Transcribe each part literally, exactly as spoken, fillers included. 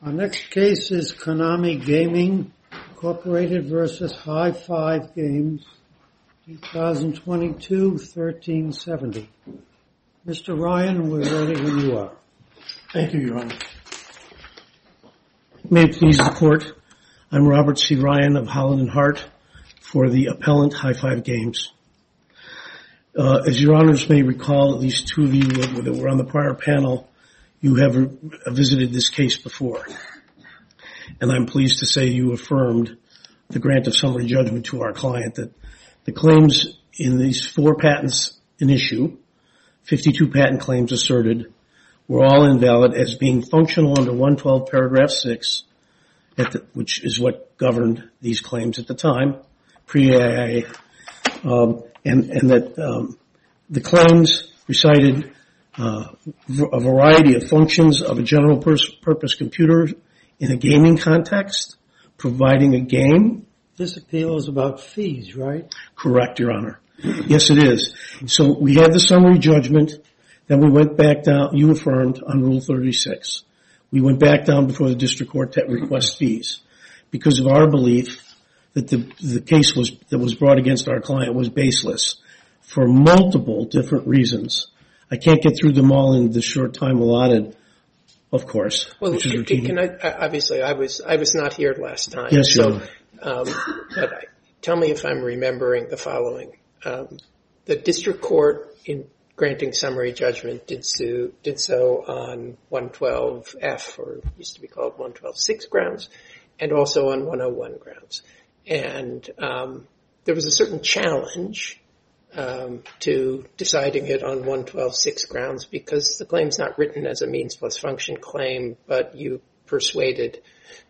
Our next case is Konami Gaming Incorporated versus High Five Games, twenty twenty-two, thirteen seventy. Mister Ryan, we're ready when you are. Thank you, Your Honor. May it please the Court, I'm Robert C. Ryan of Holland and Hart for the appellant High Five Games. Uh, as Your Honors may recall, at least two of you that were on the prior panel, you have visited this case before. And I'm pleased to say you affirmed the grant of summary judgment to our client that the claims in these four patents in issue, fifty-two patent claims asserted, were all invalid as being functional under one twelve paragraph six, at the, which is what governed these claims at the time, pre-A I A, um, and, and that um, the claims recited uh, a variety of functions of a general pers- purpose computer in a gaming context, providing a game. This appeal is about fees, right? Correct, Your Honor. Yes, it is. So we had the summary judgment, then we went back down, you affirmed on Rule thirty-six. We went back down before the district court to request fees because of our belief that the, the case was, that was brought against our client was baseless for multiple different reasons. I can't get through them all in the short time allotted, of course. Well, can, can I, obviously I was, I was not here last time. Yes, so, Your Honor. um, but I, tell me if I'm remembering the following. Um, the district court in granting summary judgment did so, did so on one twelve F, or used to be called one twelve six grounds, and also on one oh one grounds. And um, there was a certain challenge um, to deciding it on one twelve six grounds because the claim's not written as a means plus function claim, but you persuaded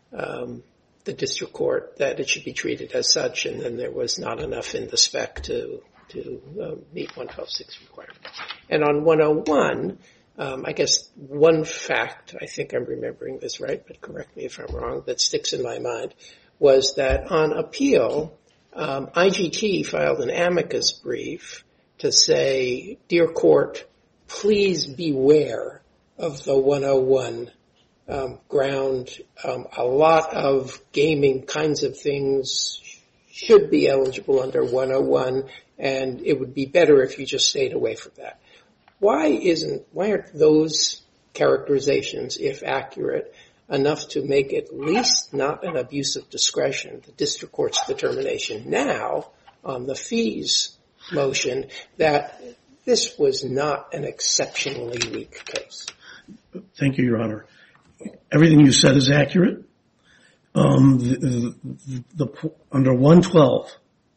um, the district court that it should be treated as such, and then there was not enough in the spec to to uh, meet one twelve six requirements. And on one oh one, um, I guess one fact, I think I'm remembering this right, but correct me if I'm wrong, that sticks in my mind, was that on appeal, um, I G T filed an amicus brief to say, dear court, please beware of the one oh one um, ground. Um, a lot of gaming kinds of things should be eligible under one oh one, and it would be better if you just stayed away from that. Why isn't, why aren't those characterizations, if accurate, enough to make at least not an abuse of discretion, the district court's determination now on the fees motion that this was not an exceptionally weak case? Thank you, Your Honor. Everything you said is accurate. Um, the, the, the, under one twelve,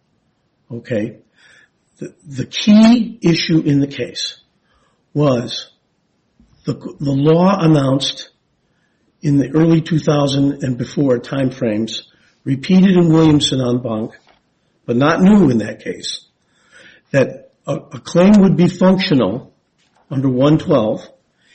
okay, the, the key issue in the case was the, the law announced in the early two thousand and before timeframes, repeated in Williamson en banc, but not new in that case, that a, a claim would be functional under one twelve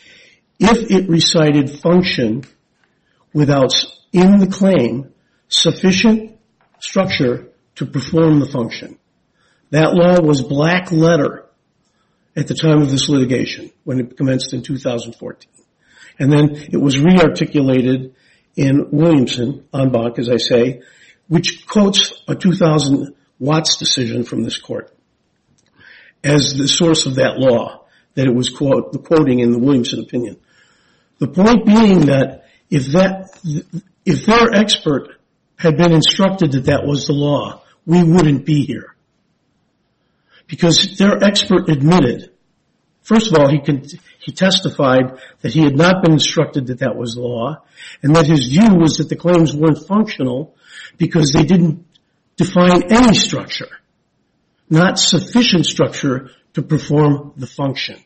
if it recited function without, in the claim, sufficient structure to perform the function. That law was black letter at the time of this litigation when it commenced in two thousand fourteen. And then it was re-articulated in Williamson en banc, as I say, which quotes a two thousand Watts decision from this court as the source of that law, that it was quote, the quoting in the Williamson opinion. The point being that if that, if their expert had been instructed that that was the law, we wouldn't be here. Because their expert admitted, first of all, he can, he testified that he had not been instructed that that was the law, and that his view was that the claims weren't functional because they didn't define any structure, not sufficient structure to perform the function.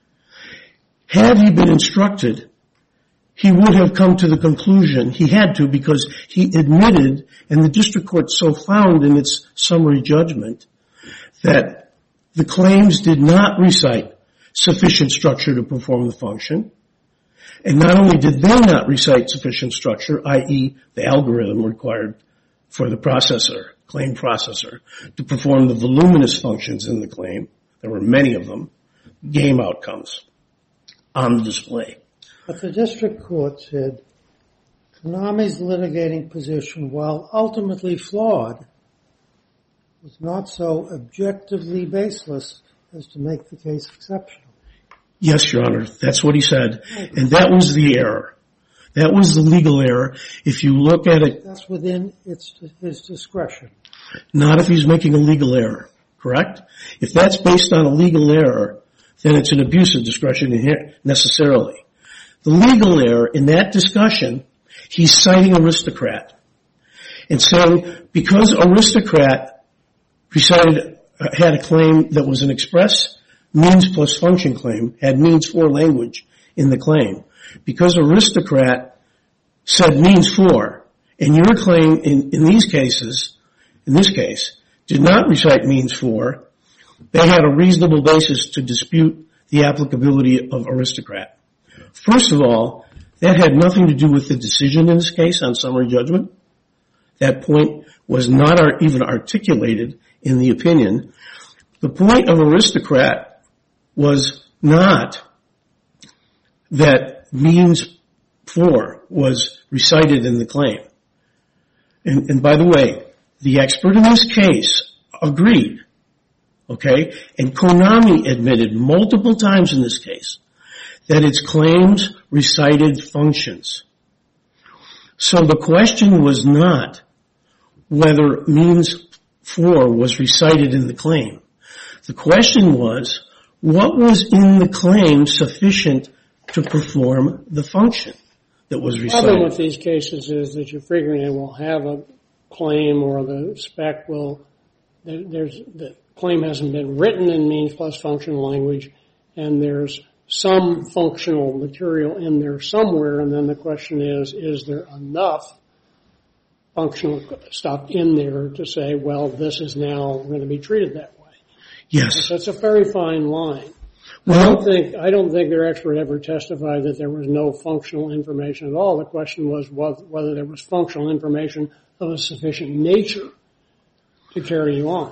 Had he been instructed, he would have come to the conclusion, he had to because he admitted, and the district court so found in its summary judgment, that the claims did not recite sufficient structure to perform the function. And not only did they not recite sufficient structure, that is the algorithm required for the processor, claim processor, to perform the voluminous functions in the claim, there were many of them, game outcomes on the display. But the district court said Konami's litigating position, while ultimately flawed, was not so objectively baseless as to make the case exceptional. Yes, Your Honor, that's what he said. And that was the error. That was the legal error. If you look at it... That's within its, his discretion. Not if he's making a legal error, correct? If that's based on a legal error, then it's an abuse of discretion necessarily. The legal error in that discussion, he's citing Aristocrat and saying because Aristocrat recited, uh, had a claim that was an express means plus function claim, had means for language in the claim. Because Aristocrat said means for, and your claim in, in these cases, in this case, did not recite means for, they had a reasonable basis to dispute the applicability of Aristocrat. First of all, that had nothing to do with the decision in this case on summary judgment. That point was not ar- even articulated in the opinion. The point of Aristocrat was not that means for was recited in the claim. And, and by the way, the expert in this case agreed, okay? And Konami admitted multiple times in this case that its claims recited functions. So the question was not whether means for was recited in the claim. The question was, what was in the claim sufficient to perform the function that was recited? The problem with these cases is that you're figuring it will have a claim or the spec will, there's, the claim hasn't been written in means plus function language, and there's some functional material in there somewhere, and then the question is, is there enough functional stuff in there to say, well, this is now going to be treated that way? Yes. That's a very fine line. Well, I don't think, I don't think their expert ever testified that there was no functional information at all. The question was whether there was functional information of a sufficient nature to carry you on.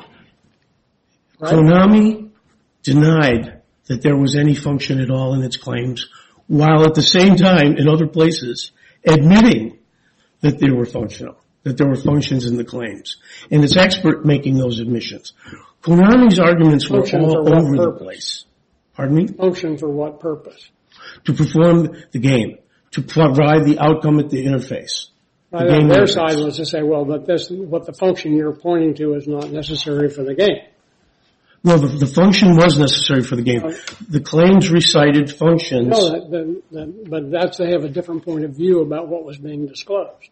Right? Konami denied that there was any function at all in its claims, while at the same time, in other places, admitting that they were functional, that there were functions in the claims. And its expert making those admissions. Konami's arguments were Function all for what over the purpose? place. Pardon me? Function for what purpose? To perform the game, to provide the outcome at the interface. The Right, game their interface. side was to say, well, but this, what the function you're pointing to is not necessary for the game. No, the, the function was necessary for the game. The claims recited functions. No, that, that, that, but that's, they have a different point of view about what was being disclosed.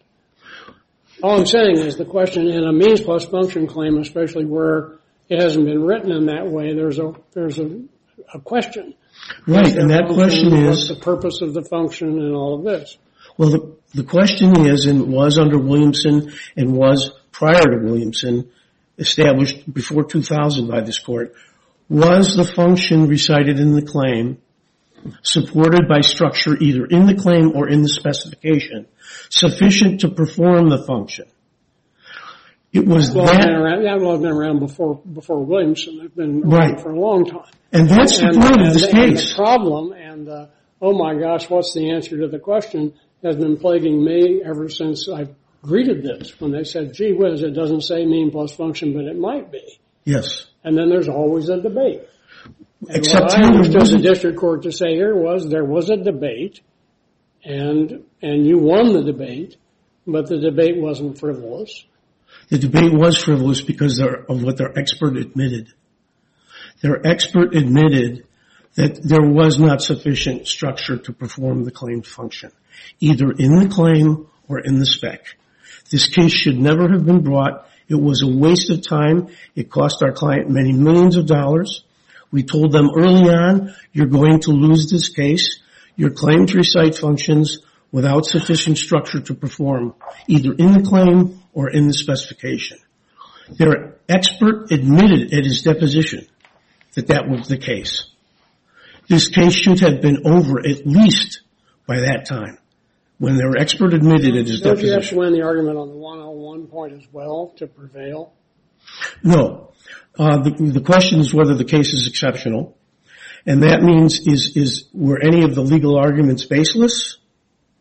All I'm saying is the question in a means plus function claim, especially where it hasn't been written in that way, there's a, there's a, a question. Right, and that question What's is, the purpose of the function and all of this? well, the, the question is, and was under Williamson and was prior to Williamson, established before two thousand by this court, was the function recited in the claim supported by structure either in the claim or in the specification sufficient to perform the function? It was Well, that, been around, that law has been around before, before Williamson. They've been around Right. for a long time. and that's the And, point of and, this and the case. problem and the, oh my gosh, what's the answer to the question has been plaguing me ever since I've greeted this. When they said, gee whiz, it doesn't say mean plus function, but it might be. Yes. And then there's always a debate. And Except what I here there understood the wasn't- district court to say here was there was a debate, and and you won the debate, but the debate wasn't frivolous. The debate was frivolous because of what their expert admitted. Their expert admitted that there was not sufficient structure to perform the claimed function, either in the claim or in the spec. This case should never have been brought. It was a waste of time. It cost our client many millions of dollars. We told them early on, you're going to lose this case. Your claim to recite functions without sufficient structure to perform, either in the claim or in the specification. Their expert admitted at his deposition that that was the case. This case should have been over at least by that time, when their expert admitted at his Don't you have to deposition. win the argument on the one oh one point as well to prevail? No. Uh, the, the question is whether the case is exceptional. And that means is, is, were any of the legal arguments baseless?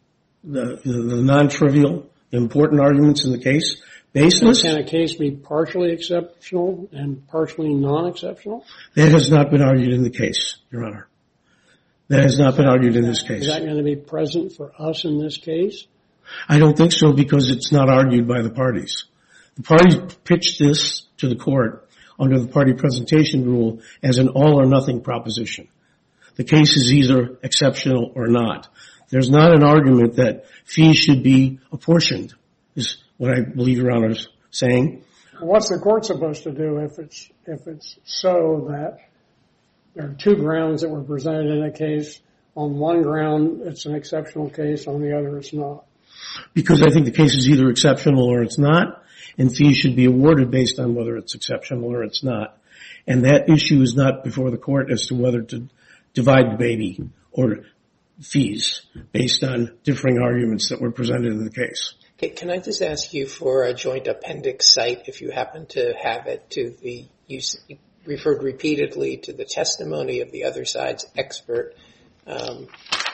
the, the, the non-trivial, important arguments in the case baseless. Can a case be partially exceptional and partially non-exceptional? That has not been argued in the case, Your Honor. That has not been argued in this case. Is that going to be present for us in this case? I don't think so because it's not argued by the parties. The parties pitched this to the court under the party presentation rule as an all or nothing proposition. The case is either exceptional or not. There's not an argument that fees should be apportioned, is what I believe Your Honor is saying. What's the court supposed to do if it's if it's so that there are two grounds that were presented in a case? On one ground, it's an exceptional case. On the other, it's not. Because I think the case is either exceptional or it's not, and fees should be awarded based on whether it's exceptional or it's not. And that issue is not before the court as to whether to divide the baby or fees based on differing arguments that were presented in the case. Okay, can I just ask you for a joint appendix site, if you happen to have it, to the, you referred repeatedly to the testimony of the other side's expert, um,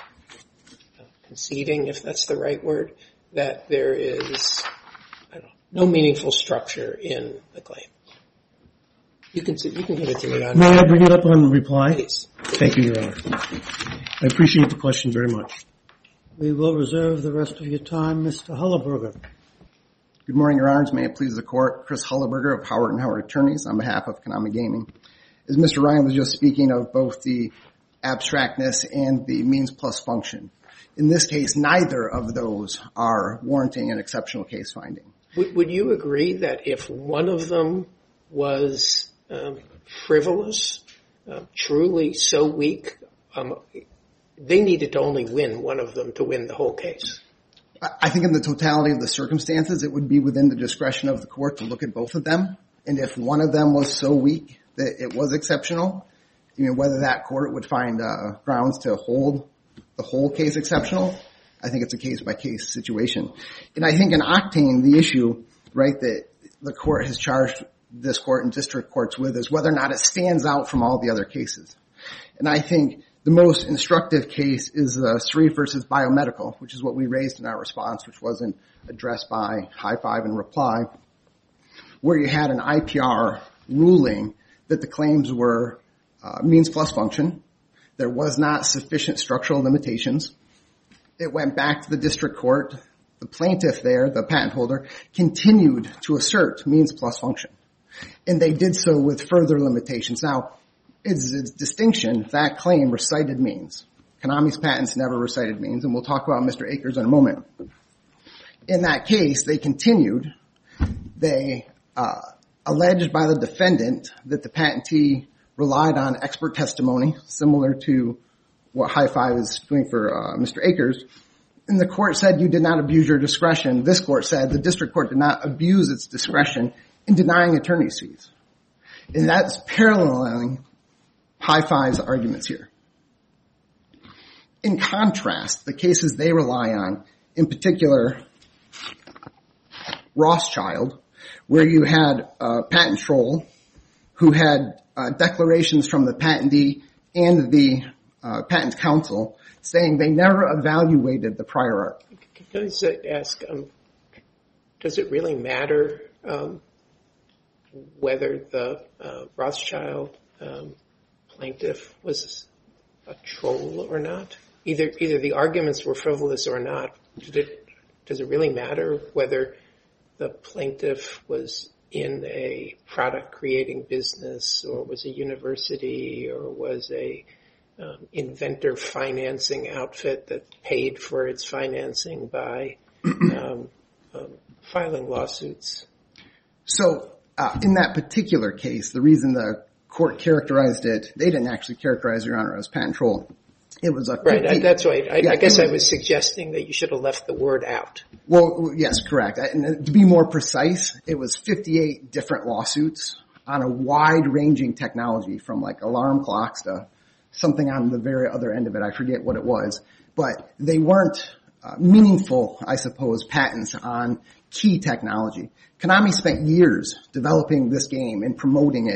conceding, if that's the right word, that there is I don't know, no meaningful structure in the claim. You can you can give it to me on. May I bring it up on reply? Please. Thank you, Your Honor. I appreciate the question very much. We will reserve the rest of your time. Mister Hulleberger. Good morning, Your Honors. May it please the Court. Chris Hulleberger of Howard and Howard Attorneys on behalf of Konami Gaming. As Mister Ryan was just speaking of both the abstractness and the means plus function. In this case, neither of those are warranting an exceptional case finding. Would, would you agree that if one of them was um, frivolous, uh, truly so weak, um, they needed to only win one of them to win the whole case? I think in the totality of the circumstances, it would be within the discretion of the court to look at both of them. And if one of them was so weak that it was exceptional, you know, whether that court would find uh, grounds to hold the whole case exceptional, I think it's a case-by-case situation. And I think in Octane, the issue, right, that the court has charged this court and district courts with is whether or not it stands out from all the other cases. And I think the most instructive case is uh, Sharif versus Biomedical, which is what we raised in our response, which wasn't addressed by High Five in reply, where you had an I P R ruling that the claims were uh, means plus function. There was not sufficient structural limitations. It went back to the district court. The plaintiff there, the patent holder, continued to assert means plus function. And they did so with further limitations. Now, it's a distinction. That claim recited means. Konami's patents never recited means, and we'll talk about Mister Akers in a moment. In that case, they continued. They uh, alleged by the defendant that the patentee relied on expert testimony, similar to what High Five is doing for uh, Mister Akers. And the court said you did not abuse your discretion. This court said the district court did not abuse its discretion in denying attorney's fees. And that's paralleling High Five's arguments here. In contrast, the cases they rely on, in particular, Rothschild, where you had a patent troll who had uh, declarations from the patentee and the uh, patent counsel saying they never evaluated the prior art. Can I ask, um, does it really matter um, whether the uh, Rothschild um, plaintiff was a troll or not? Either either the arguments were frivolous or not. Did it, does it really matter whether the plaintiff was in a product-creating business or was a university or was a um, inventor financing outfit that paid for its financing by um, um, filing lawsuits? So uh, in that particular case, the reason the court characterized it, they didn't actually characterize, Your Honor, as patent troll. It was a right. I, that's right. I, yeah, I guess was, I was suggesting that you should have left the word out. Well, yes, correct. And to be more precise, it was fifty-eight different lawsuits on a wide-ranging technology, from like alarm clocks to something on the very other end of it. I forget what it was, but they weren't uh, meaningful, I suppose, patents on key technology. Konami spent years developing this game and promoting it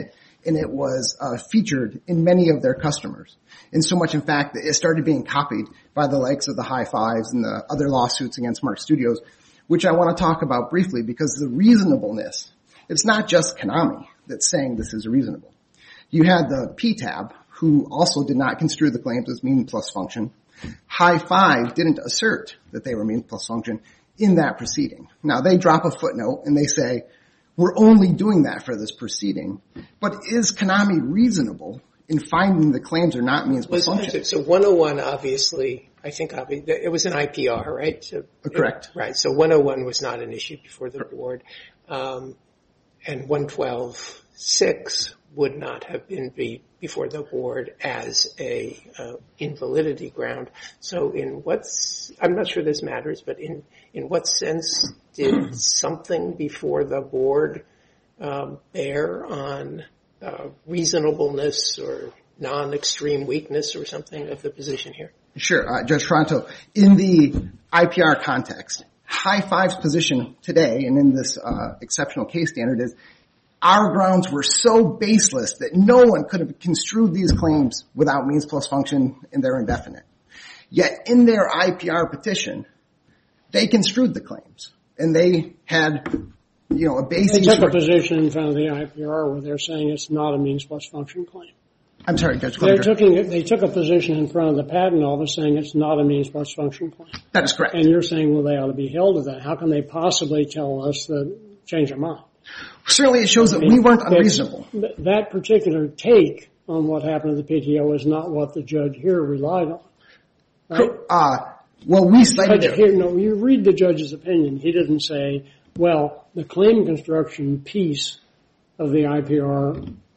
and it was uh, featured in many of their customers. And so much, in fact, that it started being copied by the likes of the High Fives and the other lawsuits against Mark Studios, which I want to talk about briefly because the reasonableness, it's not just Konami that's saying this is reasonable. You had the P T A B, who also did not construe the claims as mean plus function. High Five didn't assert that they were mean plus function in that proceeding. Now, they drop a footnote and they say, we're only doing that for this proceeding. But is Konami reasonable in finding the claims are not means plus function? So one oh one, obviously, I think it was an I P R, right? So Correct. It, right. So one oh one was not an issue before the board. Um, and one twelve point six would not have been be before the board as a uh, invalidity ground. So in what's, I'm not sure this matters, but in, in what sense did something before the board um, bear on uh, reasonableness or non-extreme weakness or something of the position here? Sure, uh, Judge Toronto. In the I P R context, High Five's position today and in this uh, exceptional case standard is our grounds were so baseless that no one could have construed these claims without means plus function and they're indefinite. Yet in their I P R petition, they construed the claims and they had, you know, a basis. They took a position in front of the I P R where they're saying it's not a means plus function claim. I'm sorry, Judge They're Clevenger. taking, they took a position in front of the patent office saying it's not a means plus function claim. That is correct. And you're saying, well, they ought to be held to that. How can they possibly tell us that change their mind? Certainly it shows that we weren't unreasonable. That particular take on what happened to the P T O is not what the judge here relied on. Right? Uh, well, we cited Judge here, no, you read the judge's opinion. He didn't say, well, the claim construction piece of the I P R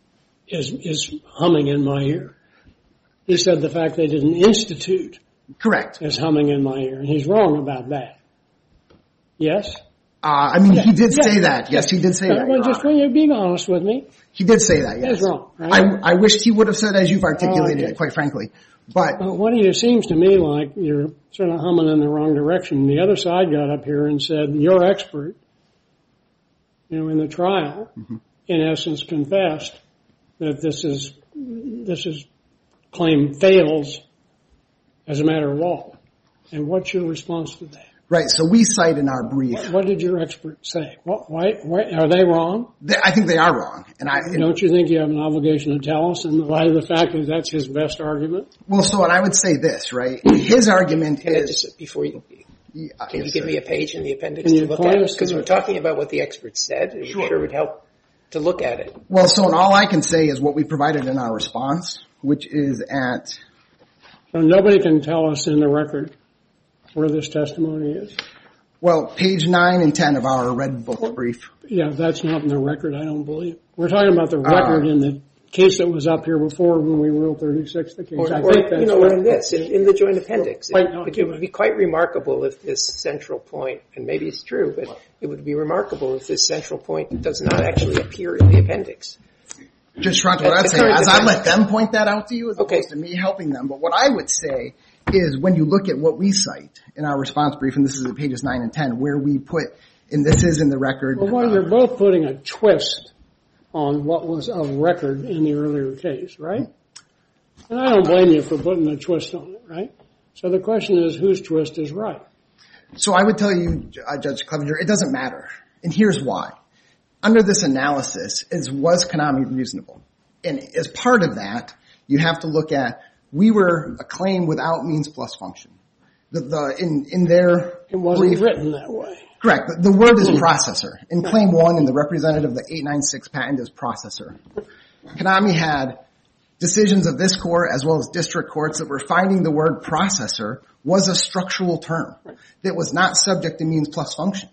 is, is humming in my ear. He said the fact they didn't institute Correct. is humming in my ear, and he's wrong about that. Yes? Uh, I mean, Yeah. he did Yeah. say that. Yes, he did say that. Well, Your just Honor. when you're being honest with me, He did say that, yes. he's wrong. Right? I, I wished he would have said as you've articulated Oh, okay. it, quite frankly. But Well, what it seems to me like you're sort of humming in the wrong direction. The other side got up here and said, your expert, you know, in the trial, mm-hmm. in essence confessed that this is, this is claim fails as a matter of law. And what's your response to that? right, so we cite in our brief. What, what did your expert say? What, why, why, are they wrong? They, I think they are wrong. And I and, Don't you think you have an obligation to tell us in light of the fact that that's his best argument? well, so and I would say this, right? His argument Can I is just, before you, yeah, can you yes, give sir. me a page in the appendix Can to you look point at? us to Because the- we're talking about what the expert said. It Sure. sure would help to look at it. Well, so and all I can say is what we provided in our response, which is at So nobody can tell us in the record where this testimony is. well, page nine and ten of our red book brief. Yeah, that's not in the record, I don't believe. We're talking about the record uh, in the case that was up here before when we ruled thirty-six the case. Or, I or think that's you know, what, in this, in, in the joint appendix. Quite It, it would be quite remarkable if this central point, and maybe it's true, but it would be remarkable if this central point does not actually appear in the appendix. Just Toronto, what I'd say is I'd let them point that out to you as Okay. opposed to me helping them. But what I would say is when you look at what we cite in our response brief, and this is at pages nine and ten, where we put, and this is in the record. Well, well uh, you're both putting a twist on what was of record in the earlier case, right? And I don't blame you for putting a twist on it, right? So the question is, whose twist is right? So I would tell you, uh, Judge Clevenger, it doesn't matter. And here's why. Under this analysis, is was Konami reasonable? And as part of that, you have to look at, we were a claim without means plus function. The, the, in, in their It wasn't brief, written that way. correct. The, the word is processor. In claim one, in the representative of the eight ninety-six patent is processor. Konami had decisions of this court as well as district courts that were finding the word processor was a structural term that was not subject to means plus function.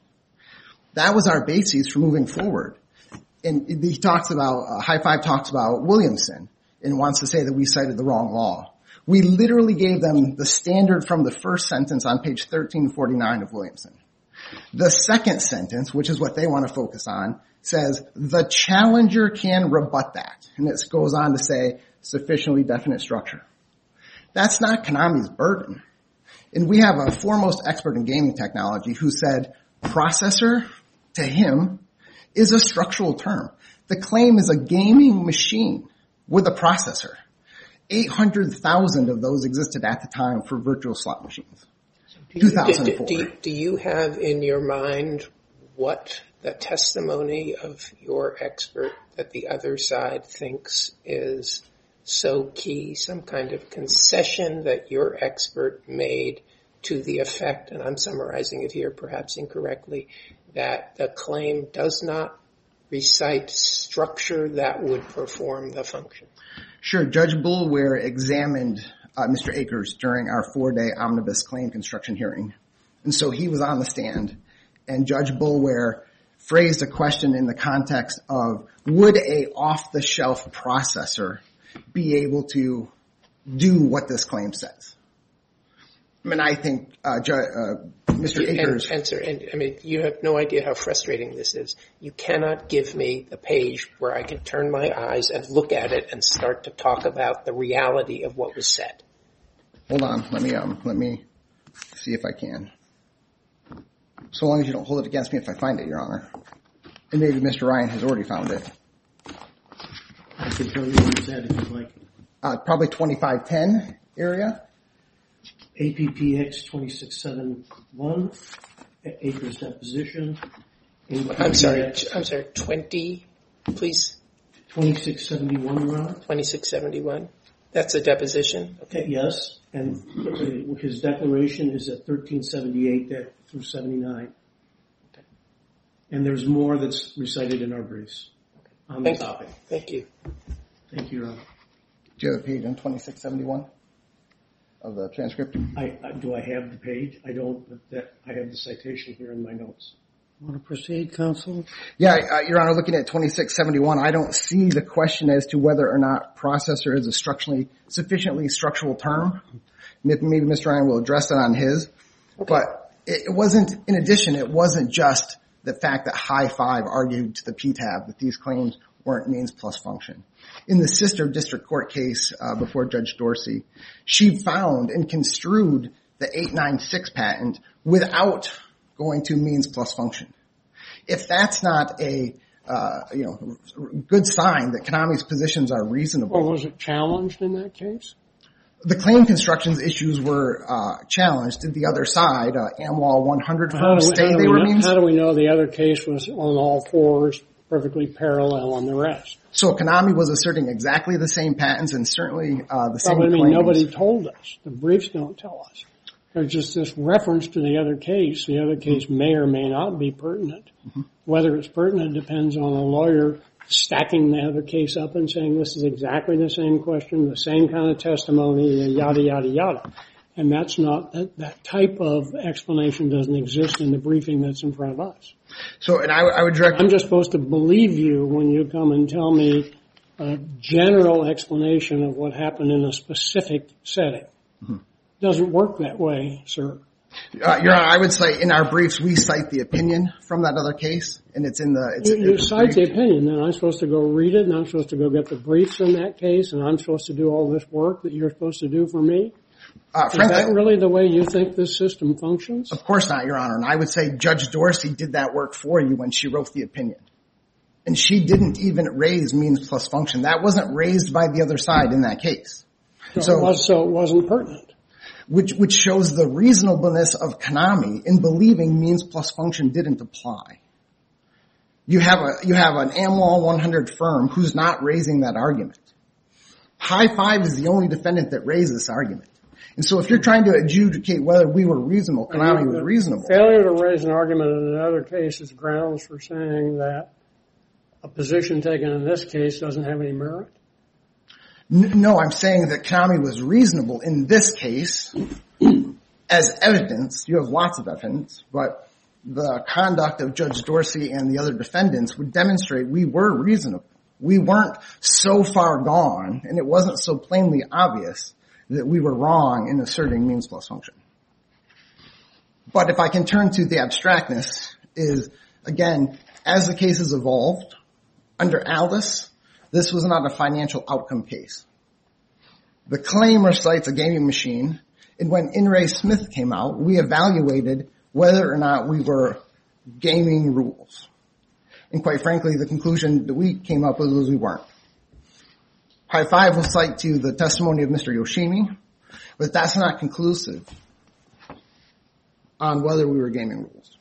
That was our basis for moving forward. And he talks about, uh, High Five talks about Williamson and wants to say that we cited the wrong law. We literally gave them the standard from the first sentence on page thirteen forty-nine of Williamson. The second sentence, which is what they want to focus on, says the challenger can rebut that. And it goes on to say sufficiently definite structure. That's not Konami's burden. And we have a foremost expert in gaming technology who said processor to him is a structural term. The The claim is a gaming machine with a processor. eight hundred thousand of those existed at the time for virtual slot machines. two thousand four. Do, do, do you have in your mind what the testimony of your expert that the other side thinks is so key, some kind of concession that your expert made to the effect, and I'm summarizing it here perhaps incorrectly, that the claim does not recite structure that would perform the function? Sure. Judge Boulware examined uh, Mister Akers during our four-day omnibus claim construction hearing. And so he was on the stand, and Judge Boulware phrased a question in the context of, would a off-the-shelf processor be able to do what this claim says? I mean, I think uh, Ju- uh, Mister Akers... And, and, sir, and, I mean, you have no idea how frustrating this is. You cannot give me the page where I can turn my eyes and look at it and start to talk about the reality of what was said. Hold on. Let me, um, let me see if I can. So long as you don't hold it against me if I find it, Your Honor. And maybe Mister Ryan has already found it. I can tell you what you said if you'd like. Uh, probably twenty-five ten area. A P P X twenty-six seventy-one, Akers deposition. I'm sorry, I'm sorry, twenty, please? twenty-six seventy-one, Ron? twenty-six seventy-one? That's a deposition? Okay, yes, and his declaration is at thirteen seventy-eight through seventy-nine. Okay. And there's more that's recited in our briefs on the Thank topic. You. Thank you. Thank you, Ron. Do you have a page on twenty-six seventy-one of the transcript? I, I, do I have the page? I don't, but that, I have the citation here in my notes. Want to proceed, counsel? Yeah, uh, Your Honor, looking at twenty-six seventy-one, I don't see the question as to whether or not processor is a structurally, sufficiently structural term. Maybe Mister Ryan will address that on his. Okay. But it, it wasn't, in addition, it wasn't just the fact that High Five argued to the P T A B that these claims weren't means plus function. In the sister district court case uh, before Judge Dorsey, she found and construed the eight ninety-six patent without going to means plus function. If that's not a uh, you know good sign that Konami's positions are reasonable. Or was it challenged in that case? The claim constructions issues were uh, challenged. Did the other side, uh, AmWal one hundred firms, say they were know, means? How do we know the other case was on all fours, perfectly parallel on the rest? So Konami was asserting exactly the same patents and certainly uh, the same well, I mean, claims. Nobody told us. The briefs don't tell us. There's just this reference to the other case. The other case may or may not be pertinent. Mm-hmm. Whether it's pertinent depends on a lawyer stacking the other case up and saying this is exactly the same question, the same kind of testimony, yada, yada, yada. And that's not, that, that type of explanation doesn't exist in the briefing that's in front of us. So, and I, I would direct... I'm just supposed to believe you when you come and tell me a general explanation of what happened in a specific setting. Mm-hmm. Doesn't work that way, sir. Uh, Your Honor, I would say in our briefs we cite the opinion from that other case, and it's in the... It's, you you it's cite briefed. the opinion, then I'm supposed to go read it, and I'm supposed to go get the briefs in that case, and I'm supposed to do all this work that you're supposed to do for me? Uh, Is frankly, that really the way you think this system functions? Of course not, Your Honor, and I would say Judge Dorsey did that work for you when she wrote the opinion. And she didn't even raise means plus function. That wasn't raised by the other side in that case. So, So, it, was, so it wasn't pertinent. Which, which shows the reasonableness of Konami in believing means plus function didn't apply. You have a, you have an AmWal one hundred firm who's not raising that argument. High Five is the only defendant that raised this argument. And so if you're trying to adjudicate whether we were reasonable, Konami was reasonable. Failure to raise an argument in another case is grounds for saying that a position taken in this case doesn't have any merit? No, I'm saying that Konami was reasonable in this case as evidence. You have lots of evidence, but the conduct of Judge Dorsey and the other defendants would demonstrate we were reasonable. We weren't so far gone, and it wasn't so plainly obvious that we were wrong in asserting means plus function. But if I can turn to the abstractness is, again, as the cases evolved, under Aldous, this was not a financial outcome case. The claim recites a gaming machine, and when In re Smith came out, we evaluated whether or not we were gaming rules. And quite frankly, the conclusion that we came up with was we weren't. High five will cite to the testimony of Mister Yoshimi, but that's not conclusive on whether we were gaming rules.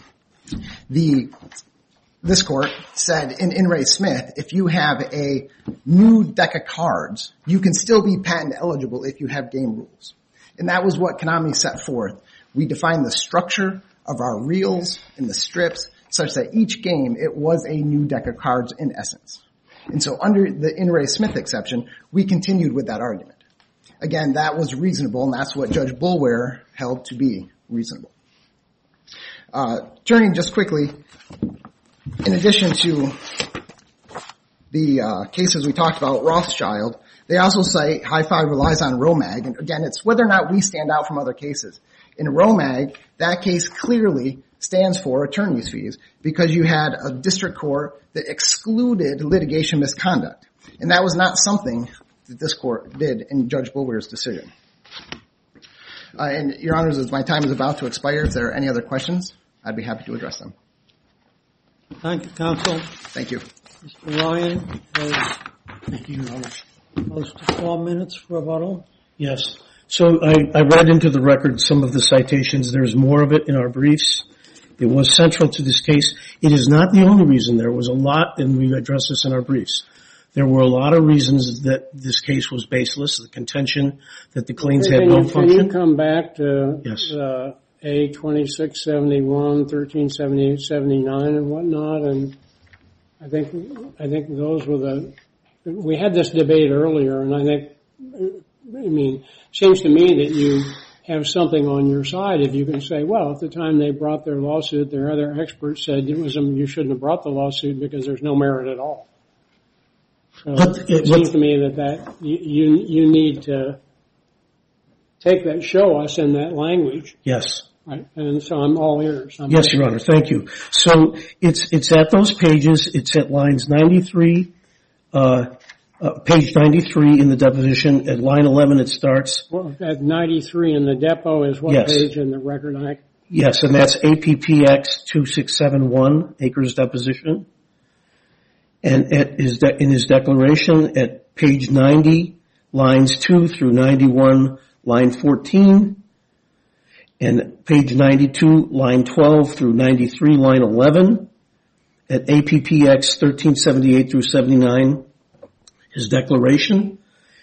The, this court said in In re Smith, if you have a new deck of cards, you can still be patent eligible if you have game rules. And that was what Konami set forth. We defined the structure of our reels and the strips such that each game, it was a new deck of cards in essence. And so under the In re Smith exception, we continued with that argument. Again, that was reasonable, and that's what Judge Boulware held to be reasonable. Uh, turning just quickly, in addition to the uh, cases we talked about, Rothschild, they also say High Five relies on ROMAG. And again, it's whether or not we stand out from other cases. In ROMAG, that case clearly stands for attorney's fees because you had a district court that excluded litigation misconduct. And that was not something that this court did in Judge Boulware's decision. Uh, and, Your Honors, as my time is about to expire, if there are any other questions, I'd be happy to address them. Thank you, counsel. Thank you. Mister Ryan has Thank you, Your Honor. close to four minutes for rebuttal. Yes. So I, I read into the record some of the citations. There's more of it in our briefs. It was central to this case. It is not the only reason. There was a lot, and we addressed this in our briefs. There were a lot of reasons that this case was baseless, the contention that the claims had no function. Can you come back to yes. uh, A twenty-six seventy-one, thirteen seventy-eight, seventy-nine, and whatnot? And I think I think those were the. We had this debate earlier, and I think, I mean, it seems to me that you have something on your side if you can say, well, at the time they brought their lawsuit, their other experts said it was um, you shouldn't have brought the lawsuit because there's no merit at all. So But it, it seems to me that, that you, you you need to take that, show us in that language. Yes. Right. And so I'm all ears. I'm Yes, Your Honor. Thank you. So it's it's at those pages. It's at lines ninety-three, uh, uh, page ninety-three in the deposition. At line eleven, it starts. Well, at ninety-three in the depot is what Yes. page in the record? I, Yes, and that's A P P X two six seven one, Akers deposition. And at his de- in his declaration at page ninety, lines two through ninety-one, line fourteen, and page ninety-two, line twelve through ninety-three, line eleven, at A P P X thirteen seventy-eight through seventy-nine, his declaration,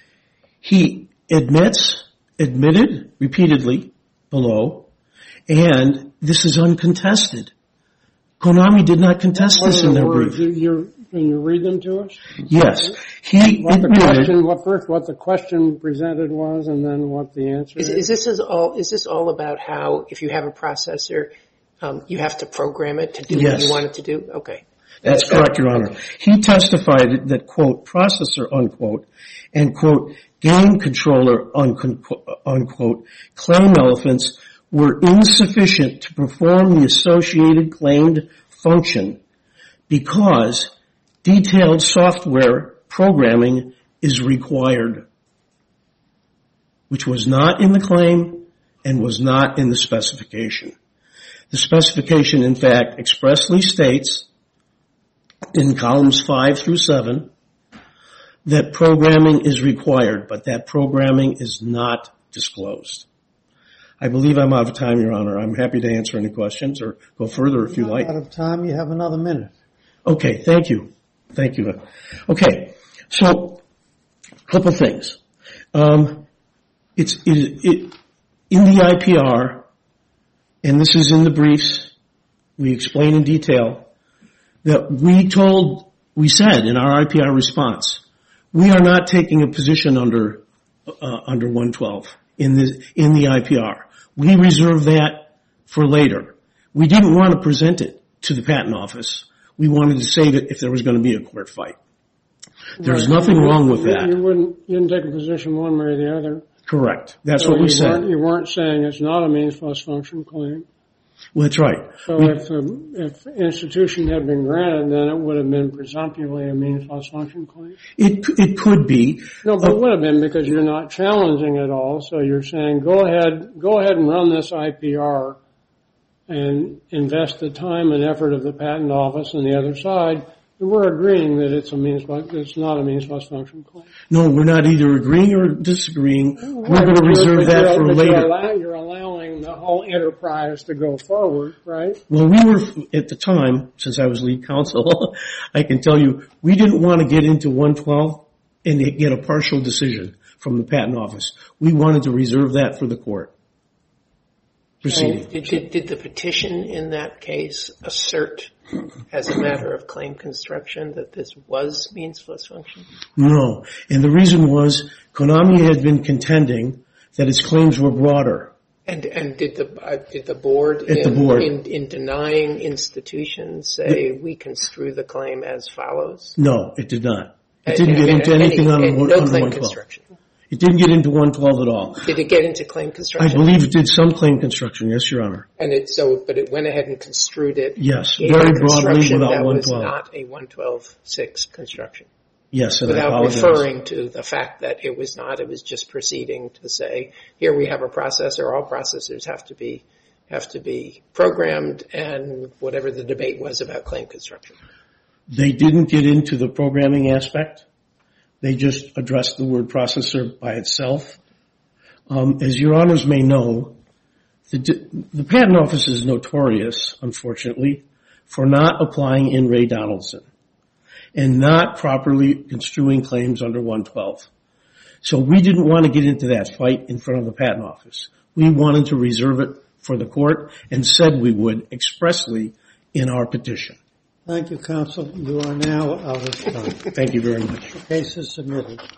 he admits, admitted repeatedly below, and this is uncontested. Konami did not contest this in their brief. You, you're, can you read them to us? Yes. He What the admitted, question, what first, what the question presented was, and then what the answer Is, is. is this is all? Is this all about how if you have a processor, um, you have to program it to do what Yes. you want it to do? Okay, that's correct, Your Honor. He testified that, quote, processor, unquote, and, quote, game controller, unquote, claim elephants were insufficient to perform the associated claimed function because detailed software programming is required, which was not in the claim and was not in the specification. The specification, in fact, expressly states in columns five through seven that programming is required, but that programming is not disclosed. I believe I'm out of time, Your Honor. I'm happy to answer any questions or go further if you like. Out of time, you have another minute. Okay, thank you. Thank you. Okay, so a couple things. Um, it's it, it, in the I P R, and this is in the briefs, we explain in detail, that we told, we said in our I P R response, we are not taking a position under uh, under one twelve in the in the I P R. We reserve that for later. We didn't want to present it to the patent office. We wanted to save it if there was going to be a court fight. There's Right. nothing wrong with You- that. You wouldn't, you didn't take a position one way or the other. Correct. That's So what we you said. weren't- You weren't saying it's not a means plus function claim. Well, that's right. So We- if the, if institution had been granted, then it would have been presumptively a means plus function claim. It it could be. No, but it would have been because you're not challenging it all. So you're saying go ahead, go ahead and run this I P R and invest the time and effort of the patent office and the other side, we're agreeing that it's a means plus, it's not a means plus function claim. No, we're not either agreeing or disagreeing. Well, we're going to reserve but that you're, for but later. You're, allow, you're allowing the whole enterprise to go forward, right? Well, we were, at the time, since I was lead counsel, I can tell you, we didn't want to get into one twelve and get a partial decision from the patent office. We wanted to reserve that for the court proceeding. Did, did, did the petition in that case assert, as a matter of claim construction, that this was means plus function? No. And the reason was Konami had been contending that its claims were broader. And and did the uh, did the board, At in, the board. in in denying institutions say the, we construe the claim as follows? No, it did not. It And, didn't get and, into and anything any, on, and on no one claim twelve. construction. It didn't get into one twelve at all. Did it get into claim I construction? believe it did some claim construction, yes, Your Honor. And it so, but it went ahead and construed it. Yes, in very a broadly construction without that one was twelve. not a one twelve six construction. Yes, and I Without apologize. referring to the fact that it was not, it was just proceeding to say, here we have a processor, all processors have to be, have to be programmed, and whatever the debate was about claim construction. They didn't get into the programming aspect. They just addressed the word processor by itself. Um, as Your Honors may know, the, the Patent Office is notorious, unfortunately, for not applying in Ray Donaldson and not properly construing claims under one twelve. So we didn't want to get into that fight in front of the Patent Office. We wanted to reserve it for the court and said we would expressly in our petition. Thank you, counsel. You are now out of time. Thank you very much. The case is submitted.